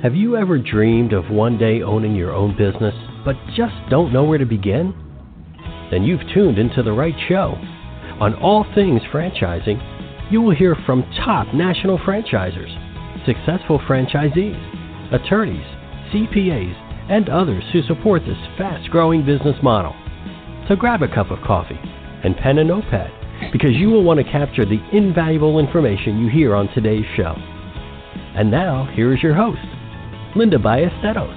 Have you ever dreamed of one day owning your own business, but just don't know where to begin? Then you've tuned into the right show. On All Things Franchising, you will hear from top national franchisers, successful franchisees, attorneys, CPAs, and others who support this fast-growing business model. So grab a cup of coffee and pen and notepad, because you will want to capture the invaluable information you hear on today's show. And now, here is your host, Linda Ballesteros.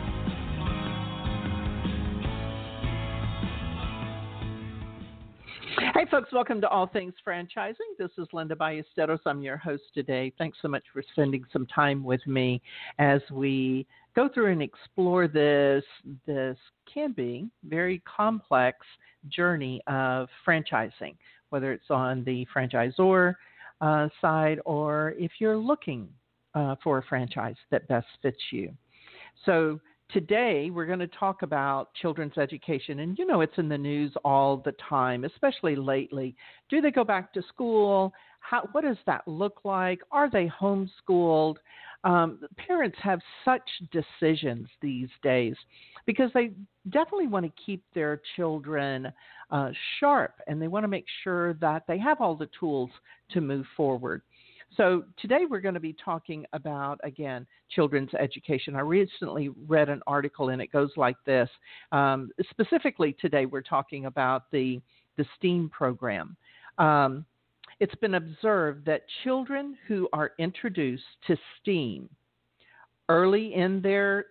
Hey, folks, welcome to All Things Franchising. This is Linda Ballesteros. I'm your host today. Thanks so much for spending some time with me as we go through and explore this can be very complex journey of franchising, whether it's on the franchisor side or if you're looking for a franchise that best fits you. So today we're going to talk about children's education, and you know it's in the news all the time, especially lately. Do they go back to school? What does that look like? Are they homeschooled? Parents have such decisions these days because they definitely want to keep their children sharp, and they want to make sure that they have all the tools to move forward. So today we're going to be talking about, again, children's education. I recently read an article, and it goes like this. Specifically today we're talking about the STEAM program. It's been observed that children who are introduced to STEAM early in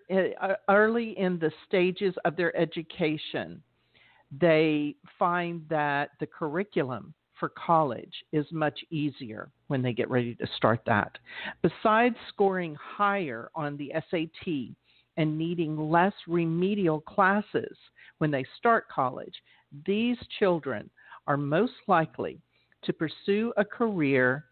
the stages of their education, they find that the curriculum for college is much easier when they get ready to start that. Besides scoring higher on the SAT and needing less remedial classes when they start college, these children are most likely to pursue a career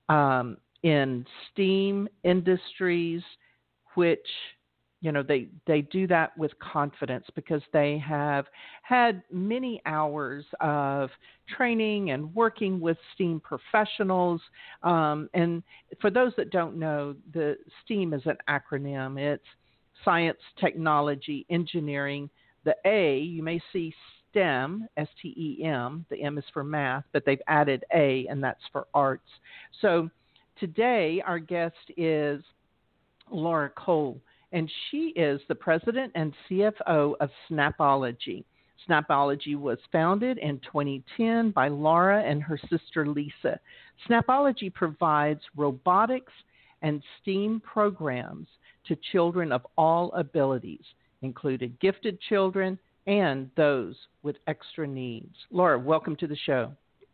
in STEAM industries, which, you know, they do that with confidence because they have had many hours of training and working with STEAM professionals. And for those that don't know, the STEAM is an acronym. It's science, technology, engineering. The A, you may see STEM, S-T-E-M, the M is for math, but they've added A, and that's for arts. So today our guest is Laura Cole, and she is the president and CFO of Snapology. Snapology was founded in 2010 by Laura and her sister Lisa. Snapology provides robotics and STEAM programs to children of all abilities, including gifted children and those with extra needs. Laura, welcome to the show.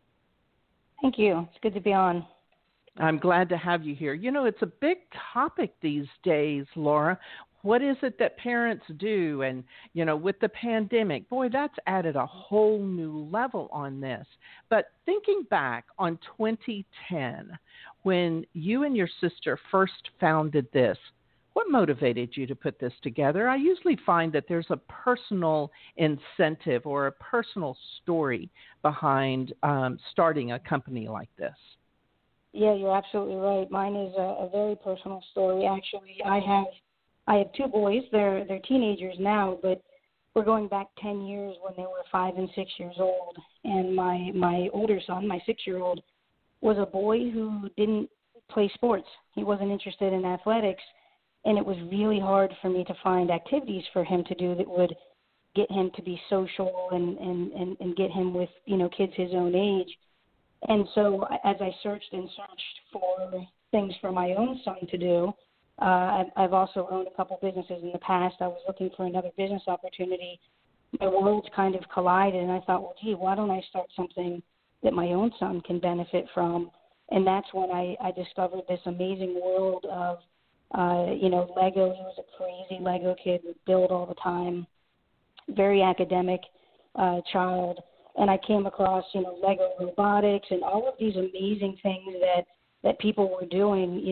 Thank you. It's good to be on. I'm glad to have you here. You know, it's a big topic these days, Laura. What is it that parents do? And, you know, with the pandemic, boy, that's added a whole new level on this. But thinking back on 2010, when you and your sister first founded this, what motivated you to put this together? I usually find that there's a personal incentive or a personal story behind starting a company like this. Yeah, you're absolutely right. Mine is a very personal story. Actually, I have two boys. They're teenagers now, but we're going back 10 years when they were 5 and 6 years old. And my older son, my 6-year-old, was a boy who didn't play sports. He wasn't interested in athletics, and it was really hard for me to find activities for him to do that would get him to be social and get him with, you know, kids his own age. And so as I searched for things for my own son to do, I've also owned a couple businesses in the past. I was looking for another business opportunity. My worlds kind of collided, and I thought, well, gee, why don't I start something that my own son can benefit from? And that's when I discovered this amazing world of, Lego. He was a crazy Lego kid, would build all the time, very academic child. And I came across, Lego robotics and all of these amazing things that people were doing,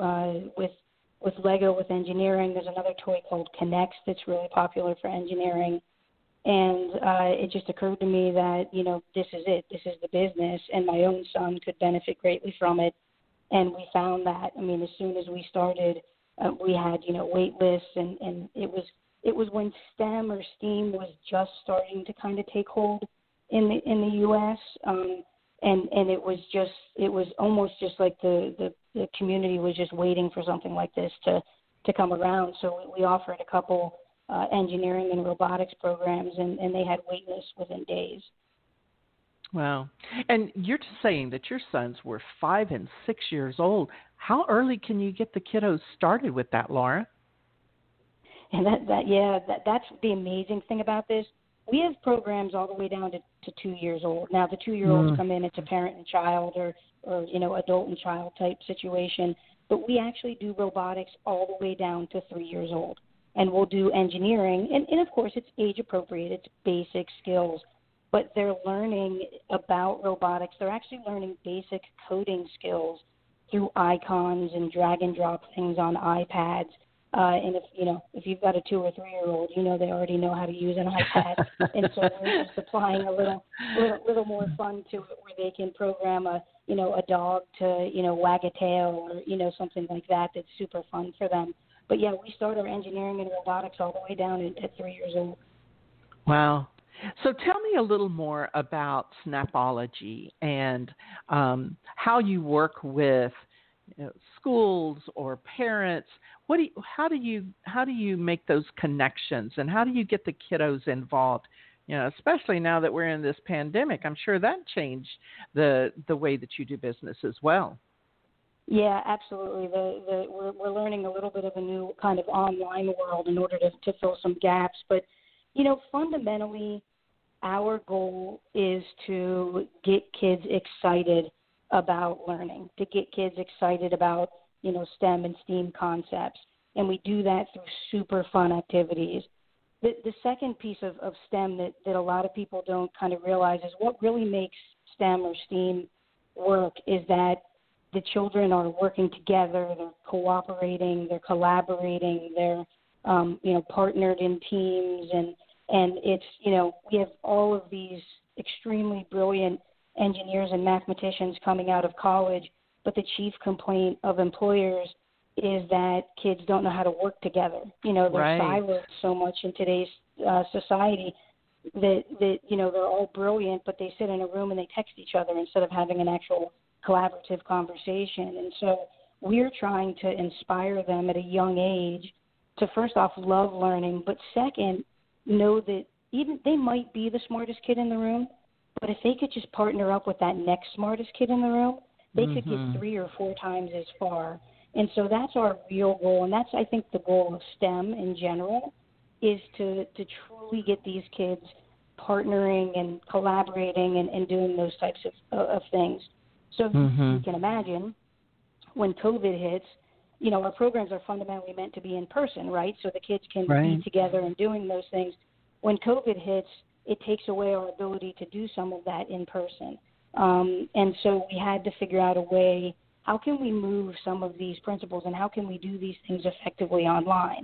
with Lego, with engineering. There's another toy called K'NEX that's really popular for engineering. And it just occurred to me that, this is it. This is the business, and my own son could benefit greatly from it. And we found that, as soon as we started We had, wait lists, and it was when STEM or STEAM was just starting to kind of take hold in the U.S. And it was almost just like the community was just waiting for something like this to come around. So we offered a couple engineering and robotics programs, and they had wait lists within days. Wow. And you're just saying that your sons were 5 and 6 years old. How early can you get the kiddos started with that, Laura? And that's the amazing thing about this. We have programs all the way down to 2 years old. Now, the 2-year-olds come in, it's a parent and child or adult and child type situation. But we actually do robotics all the way down to 3 years old. And we'll do engineering. And of course, it's age appropriate. It's basic skills. But they're learning about robotics. They're actually learning basic coding skills through icons and drag and drop things on iPads. And if you've got a 2 or 3 year old, they already know how to use an iPad. And so we're just applying a little more fun to it, where they can program a dog to wag a tail or something like that. That's super fun for them. But yeah, we start our engineering and robotics all the way down at 3 years old. Wow. So tell me a little more about Snapology and how you work with schools or parents. How do you make those connections, and how do you get the kiddos involved? Especially now that we're in this pandemic, I'm sure that changed the way that you do business as well. Yeah, absolutely. We're learning a little bit of a new kind of online world in order to fill some gaps. But fundamentally, our goal is to get kids excited about learning, to get kids excited about, STEM and STEAM concepts. And we do that through super fun activities. The second piece of STEM that a lot of people don't kind of realize is what really makes STEM or STEAM work is that the children are working together, they're cooperating, they're collaborating, they're, partnered in teams. And it's, we have all of these extremely brilliant engineers and mathematicians coming out of college, but the chief complaint of employers is that kids don't know how to work together. They're siloed so much in today's society that they're all brilliant, but they sit in a room and they text each other instead of having an actual collaborative conversation. And so we're trying to inspire them at a young age to, first off, love learning, but second, know that even they might be the smartest kid in the room, but if they could just partner up with that next smartest kid in the room, they could get 3 or 4 times as far. And so that's our real goal, and that's, I think, the goal of STEM in general, is to truly get these kids partnering and collaborating and doing those types of things. So you can imagine when COVID hits, our programs are fundamentally meant to be in person, right? So the kids can be together and doing those things. When COVID hits, it takes away our ability to do some of that in person. And so we had to figure out a way, how can we move some of these principles and how can we do these things effectively online?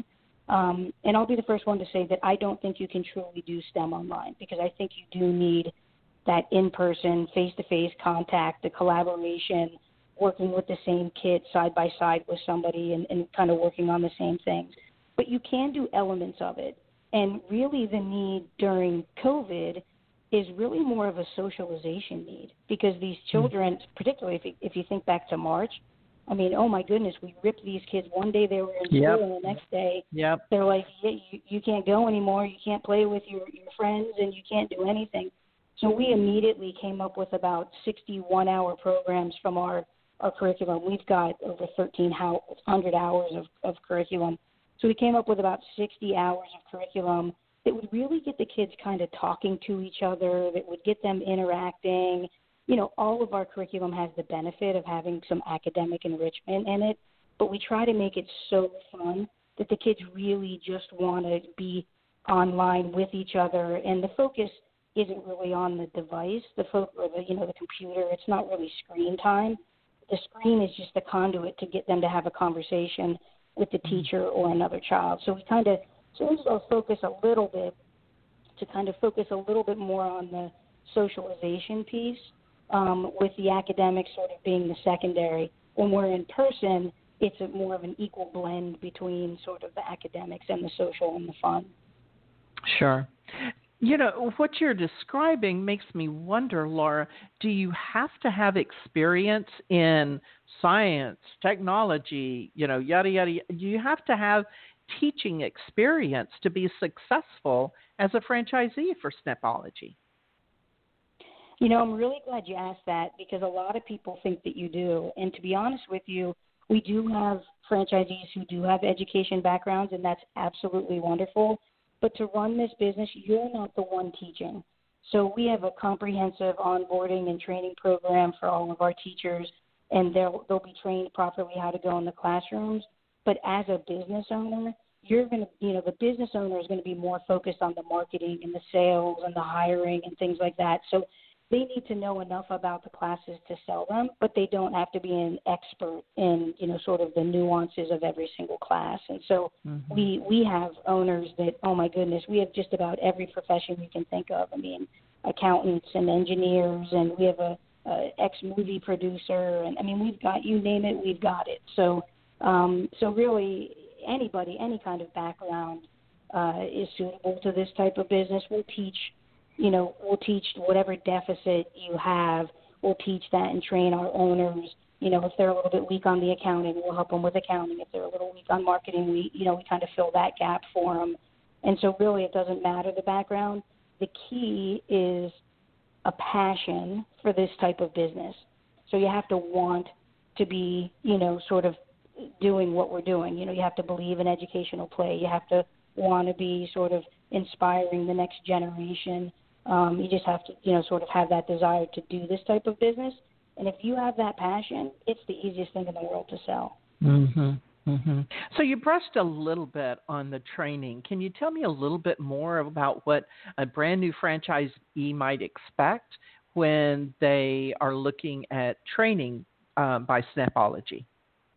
And I'll be the first one to say that I don't think you can truly do STEM online, because I think you do need that in-person, face-to-face contact, the collaboration, working with the same kid side by side with somebody and kind of working on the same things. But you can do elements of it. And really the need during COVID is really more of a socialization need, because these children, particularly if you think back to March, I mean, oh my goodness, we ripped these kids. One day they were in school and the next day they're like, you can't go anymore, you can't play with your friends, and you can't do anything. So we immediately came up with about 61-hour programs from our curriculum. We've got over 1,300 hours of curriculum. So we came up with about 60 hours of curriculum that would really get the kids kind of talking to each other, that would get them interacting. All of our curriculum has the benefit of having some academic enrichment in it, but we try to make it so fun that the kids really just want to be online with each other. And the focus isn't really on the device, the computer. It's not really screen time. The screen is just the conduit to get them to have a conversation with the teacher or another child. So we kind of changed our focus a little bit to kind of focus a little bit more on the socialization piece, with the academics sort of being the secondary. When we're in person, it's more of an equal blend between sort of the academics and the social and the fun. Sure. You know, what you're describing makes me wonder, Laura, do you have to have experience in science, technology, yada, yada? Do you have to have teaching experience to be successful as a franchisee for Snapology? You know, I'm really glad you asked that because a lot of people think that you do. And to be honest with you, we do have franchisees who do have education backgrounds, and that's absolutely wonderful. But to run this business, you're not the one teaching. So we have a comprehensive onboarding and training program for all of our teachers, and they'll be trained properly how to go in the classrooms. But as a business owner, you're going to, the business owner is going to be more focused on the marketing and the sales and the hiring and things like that. So they need to know enough about the classes to sell them, but they don't have to be an expert in, sort of the nuances of every single class. And so we have owners that, oh my goodness, we have just about every profession we can think of. I mean, accountants and engineers, and we have a ex-movie producer, and I mean, we've got, you name it, we've got it. So really anybody, any kind of background is suitable to this type of business. We'll teach whatever deficit you have. We'll teach that and train our owners. If they're a little bit weak on the accounting, we'll help them with accounting. If they're a little weak on marketing, we kind of fill that gap for them. And so really it doesn't matter the background. The key is a passion for this type of business. So you have to want to be, sort of doing what we're doing. You have to believe in educational play. You have to want to be sort of inspiring the next generation. You just have to, sort of have that desire to do this type of business. And if you have that passion, it's the easiest thing in the world to sell. So you brushed a little bit on the training. Can you tell me a little bit more about what a brand new franchisee might expect when they are looking at training by Snapology?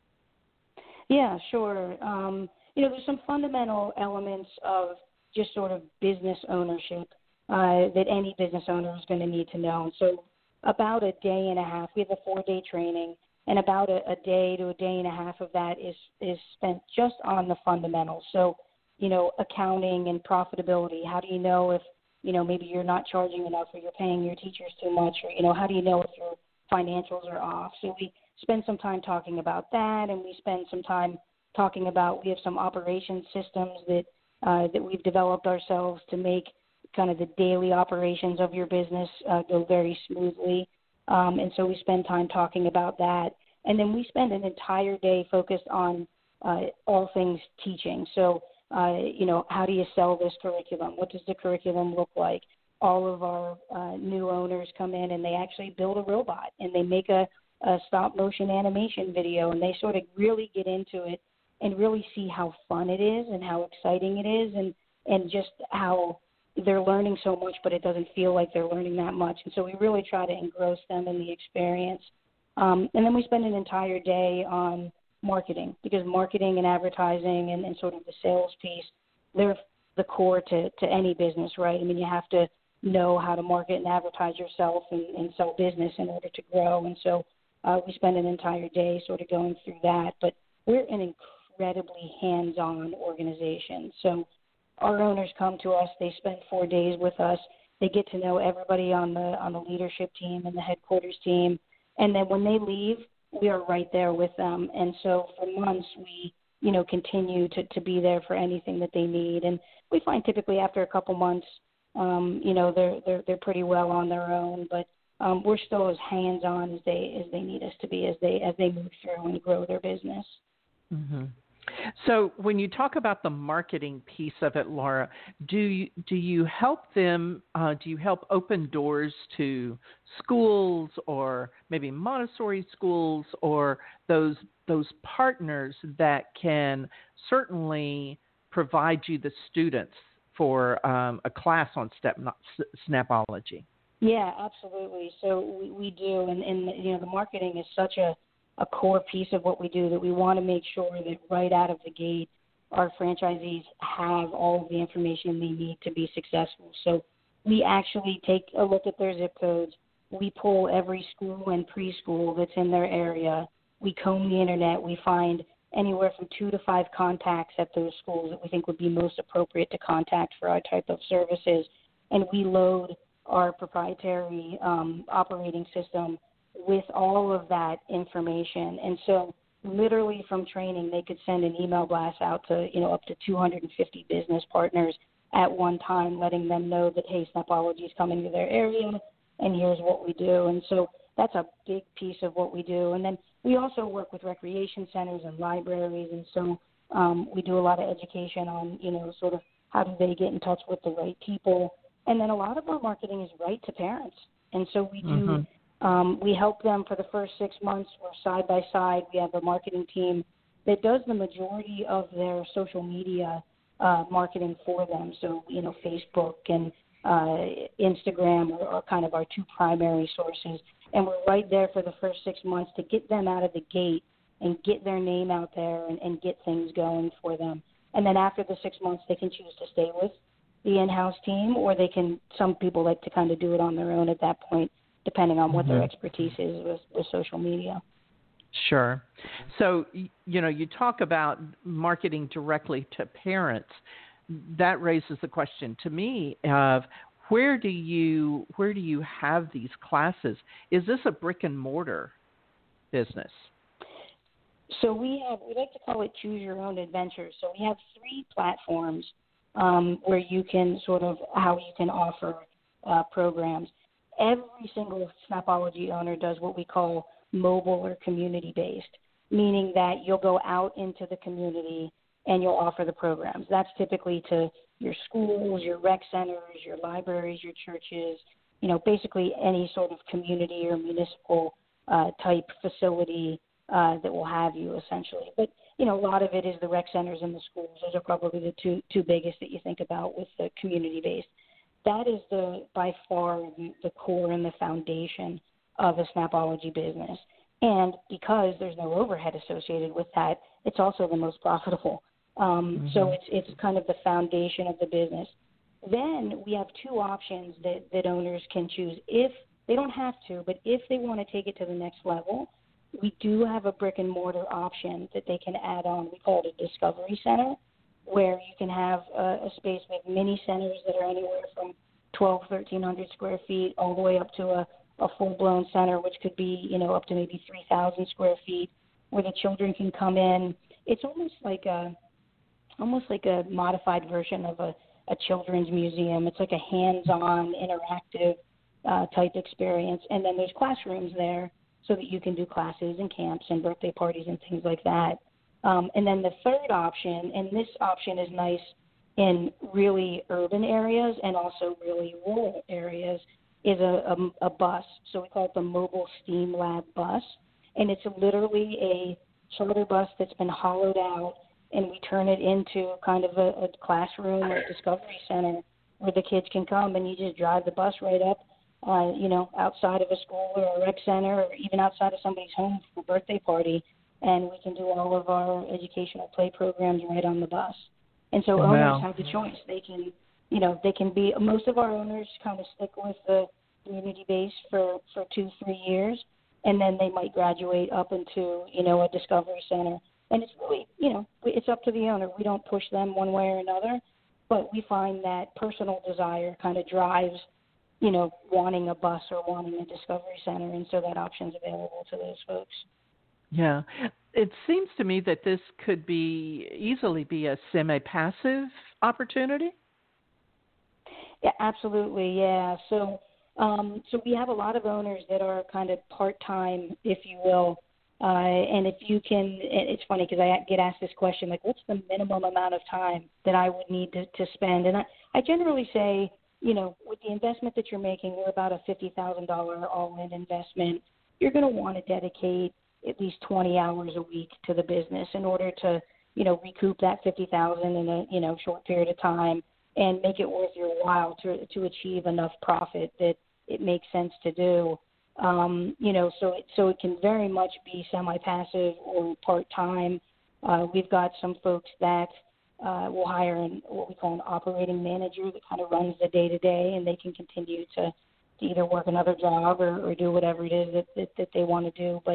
Yeah, sure. There's some fundamental elements of just sort of business ownership that any business owner is going to need to know. So about a day and a half, we have a 4-day training, and about a day to a day and a half of that is spent just on the fundamentals. So, accounting and profitability. How do you know if, maybe you're not charging enough or you're paying your teachers too much, or, how do you know if your financials are off? So we spend some time talking about that, and we spend some time talking about, we have some operation systems that we've developed ourselves to make kind of the daily operations of your business go very smoothly. And so we spend time talking about that. And then we spend an entire day focused on all things teaching. So, how do you sell this curriculum? What does the curriculum look like? All of our new owners come in and they actually build a robot and they make a stop motion animation video, and they sort of really get into it and really see how fun it is and how exciting it is, and just how they're learning so much, but it doesn't feel like they're learning that much. And so we really try to engross them in the experience. And then we spend an entire day on marketing, because marketing and advertising and sort of the sales piece, they're the core to any business, right? I mean, you have to know how to market and advertise yourself and sell business in order to grow. And so we spend an entire day sort of going through that. But we're an incredibly hands-on organization. So our owners come to us. They spend 4 days with us. They get to know everybody on the leadership team and the headquarters team. And then when they leave, we are right there with them. And so for months, we, continue to be there for anything that they need. And we find typically after a couple months, they're pretty well on their own. But we're still as hands-on as they need us to be as they move through and grow their business. Mm-hmm. So when you talk about the marketing piece of it, Laura, do you help them? Do you help open doors to schools or maybe Montessori schools or those partners that can certainly provide you the students for a class on Snapology? Yeah, absolutely. So we do, and the marketing is such a core piece of what we do that we want to make sure that right out of the gate, our franchisees have all of the information they need to be successful. So we actually take a look at their zip codes. We pull every school and preschool that's in their area, we comb the internet. We find anywhere from 2 to 5 contacts at those schools that we think would be most appropriate to contact for our type of services. And we load our proprietary operating system with all of that information. And so literally from training, they could send an email blast out to, up to 250 business partners at one time, letting them know that, hey, Snapology is coming to their area, and here's what we do. And so that's a big piece of what we do. And then we also work with recreation centers and libraries, and so we do a lot of education on, sort of how do they get in touch with the right people. And then a lot of our marketing is right to parents. And so we do, we help them for the first 6 months. We're side by side. We have a marketing team that does the majority of their social media marketing for them. So, Facebook and Instagram are kind of our 2 primary sources. And we're right there for the first 6 months to get them out of the gate and get their name out there and get things going for them. And then after the 6 months, they can choose to stay with the in-house team, or some people like to kind of do it on their own at that point, depending on what their expertise is with social media. Sure. So, you talk about marketing directly to parents. That raises the question to me of where do you have these classes? Is this a brick and mortar business? So we like to call it choose your own adventure. So we have 3 platforms where you can how you can offer programs. Every single Snapology owner does what we call mobile or community-based, meaning that you'll go out into the community and you'll offer the programs. That's typically to your schools, your rec centers, your libraries, your churches, basically any sort of community or municipal type facility that will have you essentially. But, a lot of it is the rec centers and the schools. Those are probably the two biggest that you think about with the community-based. That is by far the core and the foundation of a Snapology business. And because there's no overhead associated with that, it's also the most profitable. So it's kind of the foundation of the business. Then we have 2 options that owners can choose. If they don't have to, but if they want to take it to the next level, we do have a brick and mortar option that they can add on. We call it a discovery center, where you can have a space with mini centers that are anywhere from 1,100 square feet all the way up to a full-blown center, which could be, up to maybe 3,000 square feet, where the children can come in. It's almost like a modified version of a children's museum. It's like a hands-on, interactive type experience. And then there's classrooms there so that you can do classes and camps and birthday parties and things like that. And then the third option, and this option is nice in really urban areas and also really rural areas, is a bus. So we call it the Mobile STEAM Lab bus. And it's literally a charter bus that's been hollowed out, and we turn it into kind of a classroom or a discovery center where the kids can come, and you just drive the bus right up, outside of a school or a rec center, or even outside of somebody's home for a birthday party, and we can do all of our educational play programs right on the bus. And so owners have the choice. They can be, most of our owners kind of stick with the community base for 2-3 years, and then they might graduate up into, a discovery center. And it's really, it's up to the owner. We don't push them one way or another, but we find that personal desire kind of drives, wanting a bus or wanting a discovery center, and so that option's available to those folks. Yeah. It seems to me that this could easily be a semi-passive opportunity. Yeah, absolutely. Yeah. So we have a lot of owners that are kind of part-time, if you will. And if you can, it's funny because I get asked this question, like, what's the minimum amount of time that I would need to spend? And I generally say, with the investment that you're making, we're about a $50,000 all-in investment. You're going to want to dedicate at least 20 hours a week to the business in order to, recoup that $50,000 in a short period of time and make it worth your while to achieve enough profit that it makes sense to do. So it can very much be semi-passive or part-time. We've got some folks that will hire what we call an operating manager that kind of runs the day-to-day, and they can continue to either work another job or do whatever it is that they want to do. But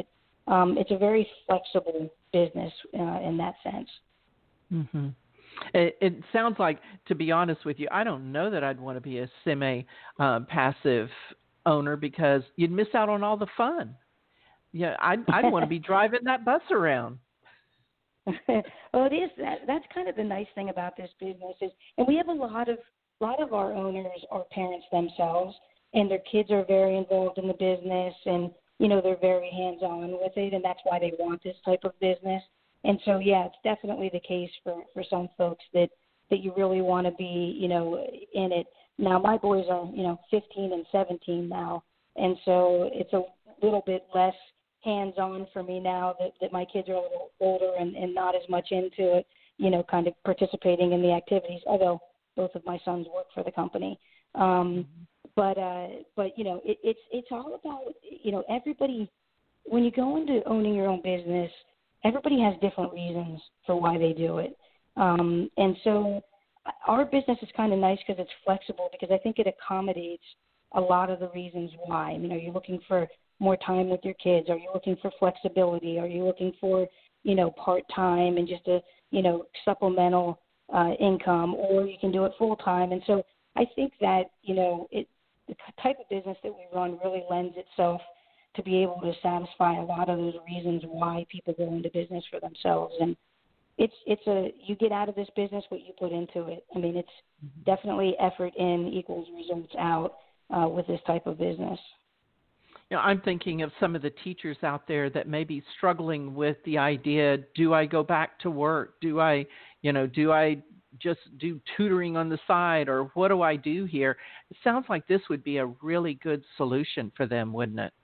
it's a very flexible business in that sense. Mm-hmm. It sounds like, to be honest with you, I don't know that I'd want to be a semi-passive owner because you'd miss out on all the fun. Yeah, I'd want to be driving that bus around. Well, it is that's kind of the nice thing about this business is, and we have a lot of our owners are parents themselves, and their kids are very involved in the business, and they're very hands-on with it, and that's why they want this type of business. And so, yeah, it's definitely the case for some folks that you really want to be, in it. Now, my boys are, 15 and 17 now, and so it's a little bit less hands-on for me now that my kids are a little older and not as much into it, kind of participating in the activities, although both of my sons work for the company. But it's all about, everybody, when you go into owning your own business, everybody has different reasons for why they do it. And so our business is kind of nice because it's flexible, because I think it accommodates a lot of the reasons why. I mean, are you looking for more time with your kids? Are you looking for flexibility? Are you looking for, part-time and just a, supplemental income, or you can do it full-time? And so I think that, the type of business that we run really lends itself to be able to satisfy a lot of those reasons why people go into business for themselves. And you get out of this business what you put into it. I mean, it's definitely effort in equals results out with this type of business. I'm thinking of some of the teachers out there that may be struggling with the idea, do I go back to work? Do I just do tutoring on the side, or what do I do here? It sounds like this would be a really good solution for them, wouldn't it?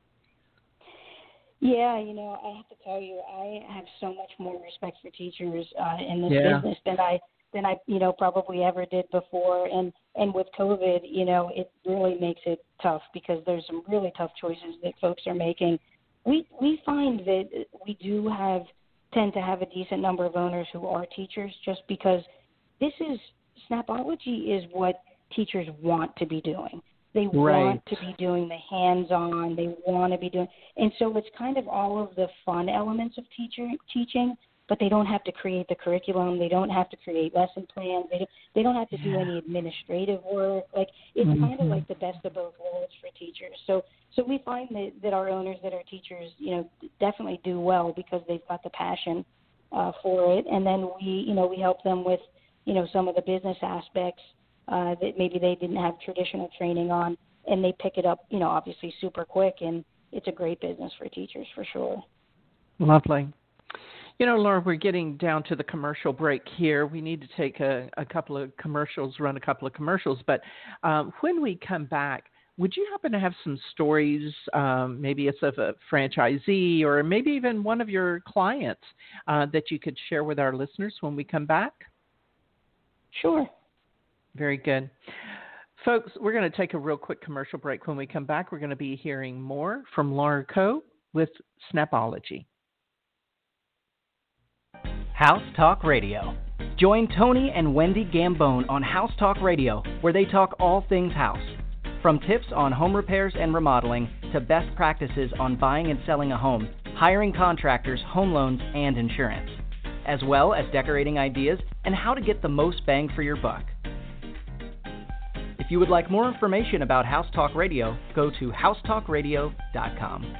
Yeah, I have to tell you, I have so much more respect for teachers in this business than I probably ever did before. And with COVID, it really makes it tough because there's some really tough choices that folks are making. We find that we do tend to have a decent number of owners who are teachers, just because Snapology is what teachers want to be doing. They want to be doing the hands-on. They want to be doing, and so it's kind of all of the fun elements of teaching, but they don't have to create the curriculum. They don't have to create lesson plans. They don't have to do any administrative work. Like, it's kind of like the best of both worlds for teachers. So we find that our owners that are teachers, definitely do well because they've got the passion for it, and then we help them with some of the business aspects that maybe they didn't have traditional training on, and they pick it up, obviously super quick, and it's a great business for teachers for sure. Lovely. Laura, we're getting down to the commercial break here. We need to take a couple of commercials, run a couple of commercials, but when we come back, would you happen to have some stories, maybe it's of a franchisee or maybe even one of your clients that you could share with our listeners when we come back? Sure. Very good. Folks, we're going to take a real quick commercial break. When we come back, we're going to be hearing more from Laura Coe with Snapology. House Talk Radio. Join Tony and Wendy Gambone on House Talk Radio, where they talk all things house. From tips on home repairs and remodeling to best practices on buying and selling a home, hiring contractors, home loans, and insurance, as well as decorating ideas and how to get the most bang for your buck. If you would like more information about House Talk Radio, go to housetalkradio.com.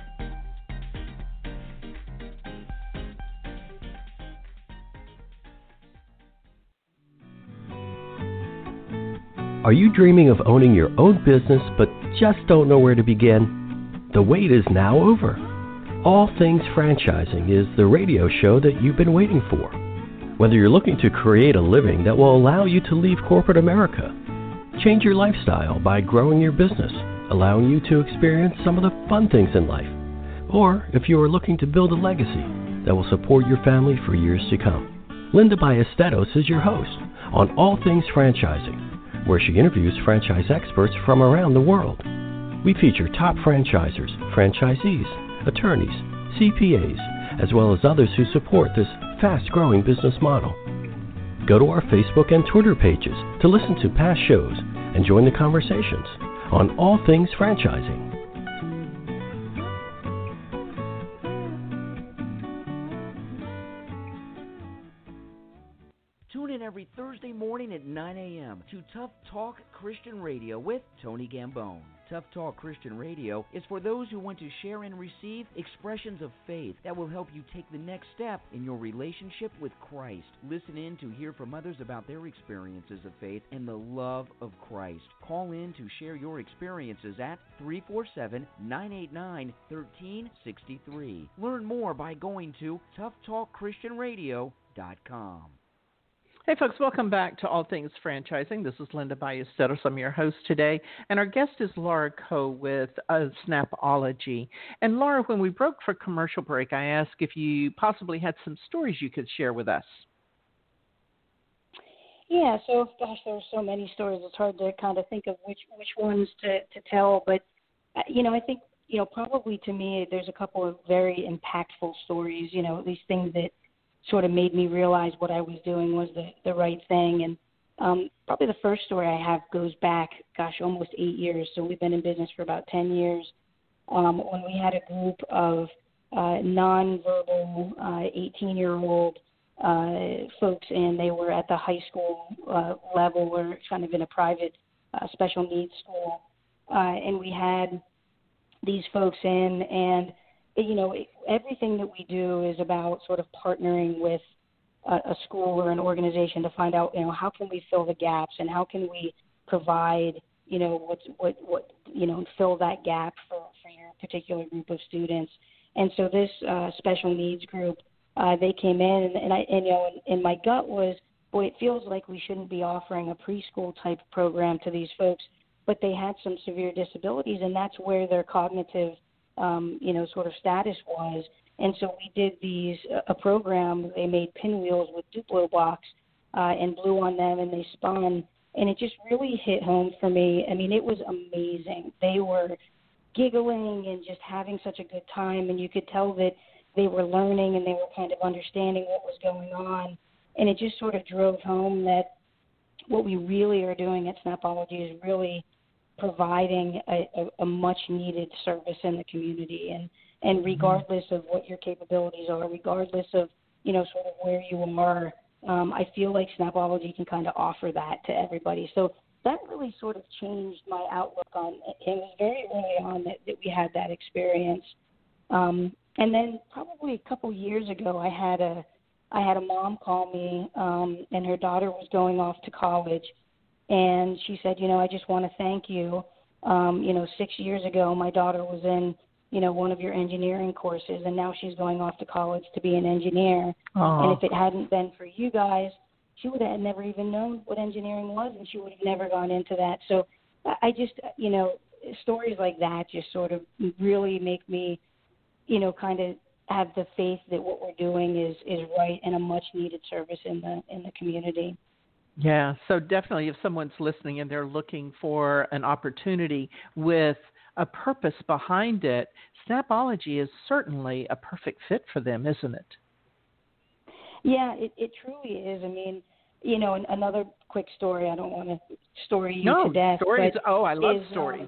Are you dreaming of owning your own business but just don't know where to begin? The wait is now over. All Things Franchising is the radio show that you've been waiting for. Whether you're looking to create a living that will allow you to leave corporate America, change your lifestyle by growing your business, allowing you to experience some of the fun things in life, or if you are looking to build a legacy that will support your family for years to come, Linda Ballesteros is your host on All Things Franchising, where she interviews franchise experts from around the world. We feature top franchisors, franchisees, attorneys, CPAs, as well as others who support this fast-growing business model. Go to our Facebook and Twitter pages to listen to past shows and join the conversations on All Things Franchising. Tune in every Thursday morning at 9 a.m. to Tough Talk Christian Radio with Tony Gambone. Tough Talk Christian Radio is for those who want to share and receive expressions of faith that will help you take the next step in your relationship with Christ. Listen in to hear from others about their experiences of faith and the love of Christ. Call in to share your experiences at 347-989-1363. Learn more by going to toughtalkchristianradio.com. Hey, folks, welcome back to All Things Franchising. This is Linda Ballesteros. I'm your host today, and our guest is Laura Coe with Snapology. And Laura, when we broke for commercial break, I asked if you possibly had some stories you could share with us. Yeah, so, gosh, there are so many stories. It's hard to kind of think of which ones to tell. But, I think, probably to me, there's a couple of very impactful stories, at least things that sort of made me realize what I was doing was the right thing. And probably the first story I have goes back, almost 8 years. So we've been in business for about 10 years. When we had a group of nonverbal 18-year-old folks, and they were at the high school level. We're kind of in a private special needs school. And we had these folks in, and everything that we do is about sort of partnering with a school or an organization to find out, how can we fill the gaps and how can we provide, fill that gap for your particular group of students. And so this special needs group, they came in, and my gut was, boy, it feels like we shouldn't be offering a preschool type program to these folks, but they had some severe disabilities, and that's where their cognitive sort of status was. And so we did a program. They made pinwheels with Duplo blocks and blew on them, and they spun. And it just really hit home for me. I mean, it was amazing. They were giggling and just having such a good time, and you could tell that they were learning and they were kind of understanding what was going on. And it just sort of drove home that what we really are doing at Snapology is really providing a much-needed service in the community. And regardless of what your capabilities are, regardless of, sort of where you are, I feel like Snapology can kind of offer that to everybody. So that really sort of changed my outlook on it. It was very early on that we had that experience. And then probably a couple years ago, I had a mom call me, and her daughter was going off to college. And she said, I just want to thank you. 6 years ago, my daughter was in, one of your engineering courses, and now she's going off to college to be an engineer. Aww. And if it hadn't been for you guys, she would have never even known what engineering was, and she would have never gone into that. So I just, stories like that just sort of really make me, kind of have the faith that what we're doing is right and a much-needed service in the community. Yeah, so definitely if someone's listening and they're looking for an opportunity with a purpose behind it, Snapology is certainly a perfect fit for them, isn't it? Yeah, it truly is. I mean, another quick story, I don't want to story you to death. Stories. Oh, I love stories.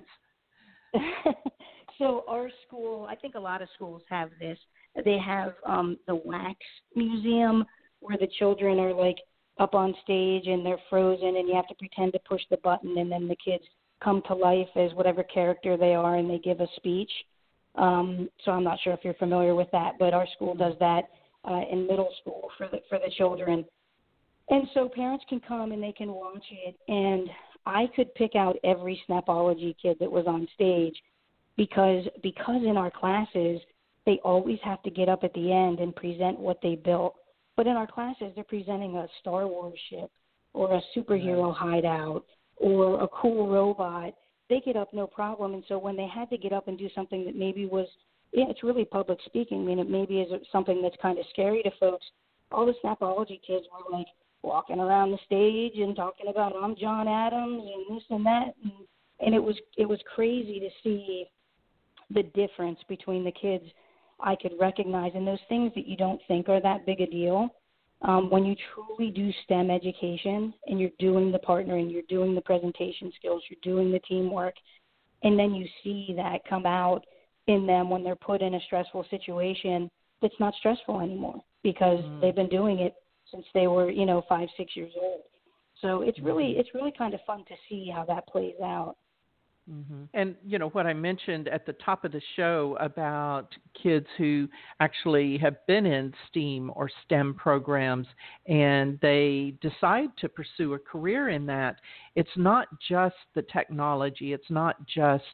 So our school, I think a lot of schools have this. They have the wax museum where the children are like up on stage and they're frozen and you have to pretend to push the button and then the kids come to life as whatever character they are and they give a speech. So I'm not sure if you're familiar with that, but our school does that in middle school for the children. And so parents can come and they can watch it. And I could pick out every Snapology kid that was on stage because in our classes, they always have to get up at the end and present what they built. But in our classes, they're presenting a Star Wars ship or a superhero hideout or a cool robot. They get up no problem. And so when they had to get up and do something that maybe was, it's really public speaking. I mean, it maybe is something that's kind of scary to folks. All the Snapology kids were like walking around the stage and talking about, I'm John Adams and this and that. And it was crazy to see the difference between the kids I could recognize and those things that you don't think are that big a deal. When you truly do STEM education and you're doing the partnering, you're doing the presentation skills, you're doing the teamwork, and then you see that come out in them when they're put in a stressful situation that's not stressful anymore because they've been doing it since they were, 5, 6 years old. So it's really kind of fun to see how that plays out. Mm-hmm. And, what I mentioned at the top of the show about kids who actually have been in STEAM or STEM programs and they decide to pursue a career in that, it's not just the technology, it's not just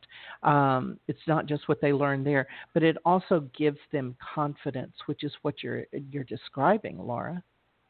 what they learn there, but it also gives them confidence, which is what you're describing, Laura.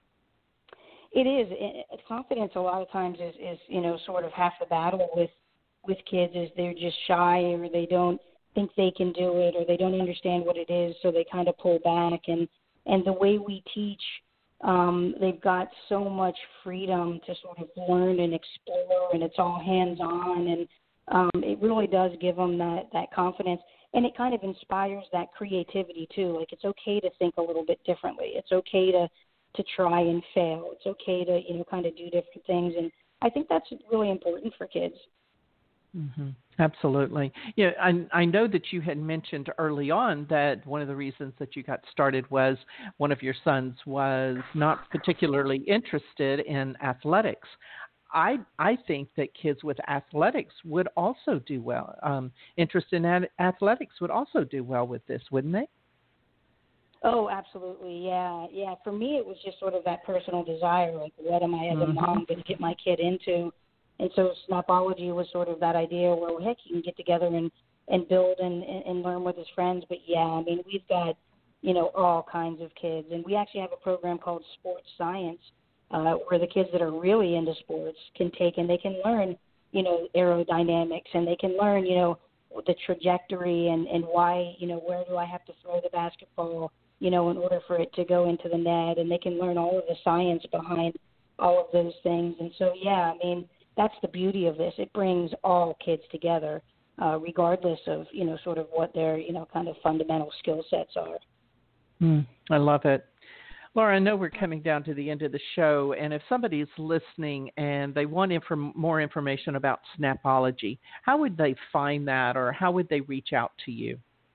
It is. Confidence a lot of times is sort of half the battle with kids, is they're just shy, or they don't think they can do it, or they don't understand what it is, so they kind of pull back. And the way we teach, they've got so much freedom to sort of learn and explore, and it's all hands-on, and it really does give them that confidence. And it kind of inspires that creativity too. Like, it's okay to think a little bit differently. It's okay to try and fail. It's okay to, kind of do different things. And I think that's really important for kids. Mm-hmm. Absolutely. Yeah, I know that you had mentioned early on that one of the reasons that you got started was one of your sons was not particularly interested in athletics. I think that kids with athletics would also do well. Interest in athletics would also do well with this, wouldn't they? Oh, absolutely. Yeah. Yeah. For me, it was just sort of that personal desire, like, what am I as a mom going to get my kid into? And so Snapology was sort of that idea where, heck, you can get together and build and learn with his friends. But, yeah, I mean, we've got, all kinds of kids. And we actually have a program called Sports Science where the kids that are really into sports can take and they can learn, aerodynamics, and they can learn, the trajectory and why, where do I have to throw the basketball, in order for it to go into the net. And they can learn all of the science behind all of those things. And so, yeah, I mean, that's the beauty of this. It brings all kids together, regardless of, sort of what their, kind of fundamental skill sets are. I love it. Laura, I know we're coming down to the end of the show, and if somebody's listening and they want more information about Snapology, how would they find that, or how would they reach out to you?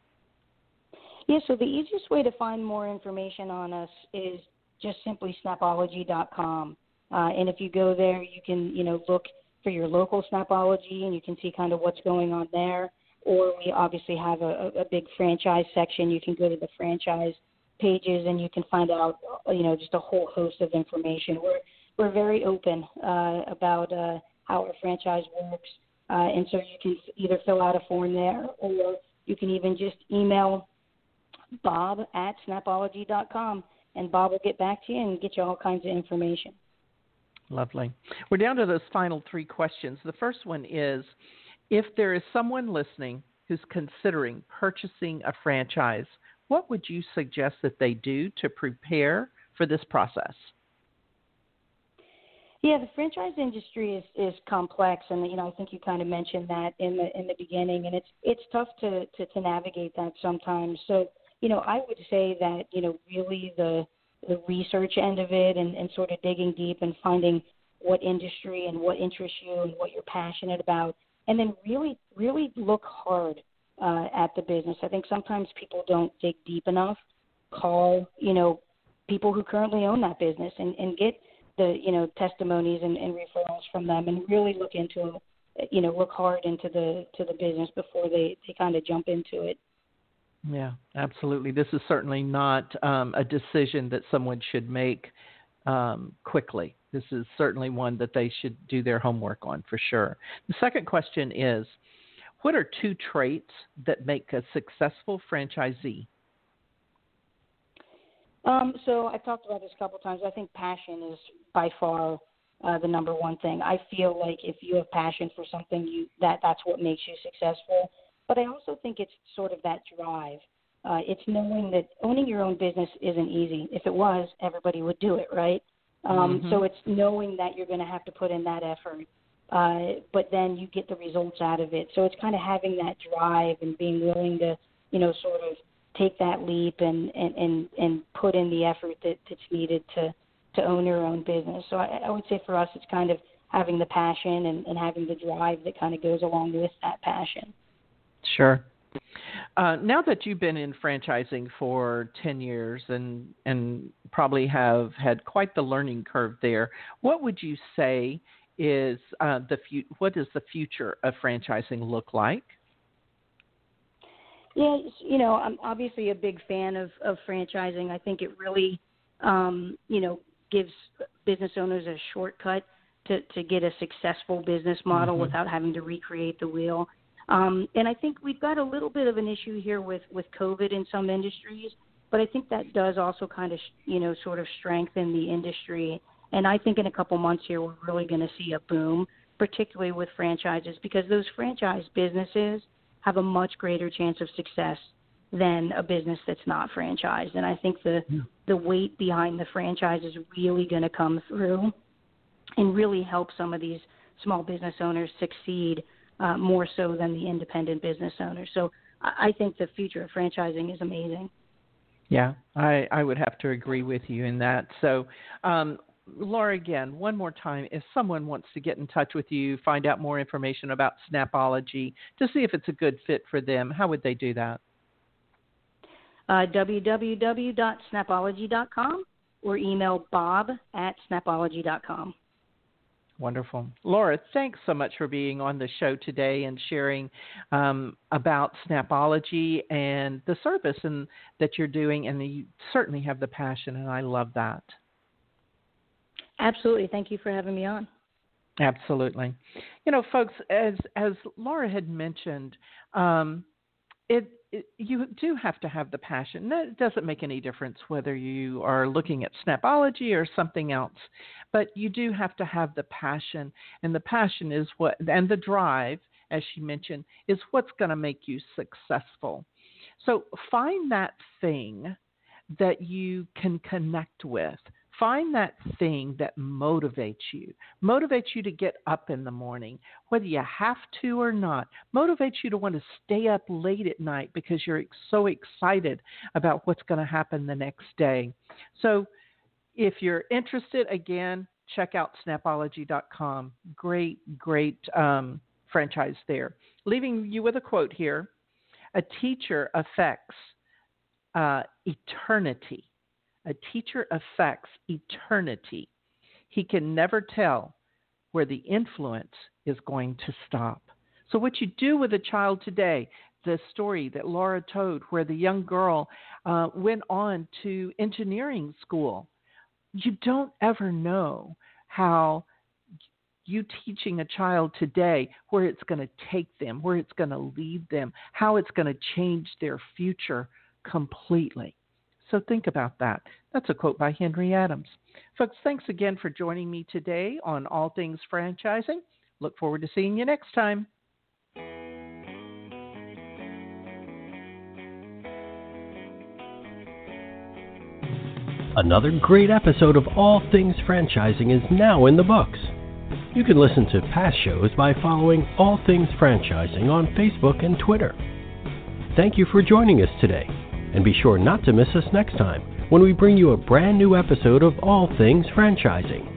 Yeah, so the easiest way to find more information on us is just simply snapology.com. And if you go there, you can, look for your local Snapology, and you can see kind of what's going on there. Or we obviously have a big franchise section. You can go to the franchise pages, and you can find out, just a whole host of information. We're very open about how our franchise works. And so you can either fill out a form there, or you can even just email bob@snapology.com, and Bob will get back to you and get you all kinds of information. Lovely. We're down to those final 3 questions. The first one is, if there is someone listening who's considering purchasing a franchise, what would you suggest that they do to prepare for this process? Yeah, the franchise industry is complex, and I think you kind of mentioned that in the beginning, and it's tough to navigate that sometimes. So I would say that really the research end of it, and sort of digging deep and finding what industry and what interests you and what you're passionate about, and then really look hard at the business. I think sometimes people don't dig deep enough. Call people who currently own that business and get the testimonies and referrals from them, and really look hard into the business before they kind of jump into it. Yeah, absolutely. This is certainly not a decision that someone should make quickly. This is certainly one that they should do their homework on, for sure. The second question is, what are 2 traits that make a successful franchisee? So I've talked about this a couple of times. I think passion is by far the number one thing. I feel like if you have passion for something, that's what makes you successful. But I also think it's sort of that drive. It's knowing that owning your own business isn't easy. If it was, everybody would do it, right? So it's knowing that you're going to have to put in that effort, but then you get the results out of it. So it's kind of having that drive and being willing to, sort of take that leap and put in the effort that's needed to own your own business. So I would say for us, it's kind of having the passion and having the drive that kind of goes along with that passion. Sure. Now that you've been in franchising for 10 years and probably have had quite the learning curve there, what would you say is what does the future of franchising look like? Yeah, I'm obviously a big fan of franchising. I think it really, gives business owners a shortcut to get a successful business model without having to recreate the wheel. And I think we've got a little bit of an issue here with COVID in some industries, but I think that does also kind of, sort of strengthen the industry. And I think in a couple months here, we're really going to see a boom, particularly with franchises, because those franchise businesses have a much greater chance of success than a business that's not franchised. And I think the weight behind the franchise is really going to come through and really help some of these small business owners succeed more so than the independent business owners. So I think the future of franchising is amazing. Yeah, I would have to agree with you in that. So, Laura, again, one more time, if someone wants to get in touch with you, find out more information about Snapology, to see if it's a good fit for them, how would they do that? www.snapology.com or email bob@snapology.com. Wonderful. Laura, thanks so much for being on the show today and sharing about Snapology and the service that you're doing, and you certainly have the passion, and I love that. Absolutely. Thank you for having me on. Absolutely. Folks, as Laura had mentioned, you do have to have the passion. That doesn't make any difference whether you are looking at Snapology or something else, but you do have to have the passion, and the passion is and the drive, as she mentioned, is what's going to make you successful. So find that thing that you can connect with. Find that thing that motivates you to get up in the morning, whether you have to or not, motivates you to want to stay up late at night because you're so excited about what's going to happen the next day. So if you're interested, again, check out Snapology.com. Great franchise there. Leaving you with a quote here. A teacher affects eternity. A teacher affects eternity. He can never tell where the influence is going to stop. So what you do with a child today, the story that Laura told where the young girl went on to engineering school, you don't ever know how you teaching a child today where it's going to take them, where it's going to lead them, how it's going to change their future completely. So think about that. That's a quote by Henry Adams. Folks, thanks again for joining me today on All Things Franchising. Look forward to seeing you next time. Another great episode of All Things Franchising is now in the books. You can listen to past shows by following All Things Franchising on Facebook and Twitter. Thank you for joining us today. And be sure not to miss us next time when we bring you a brand new episode of All Things Franchising.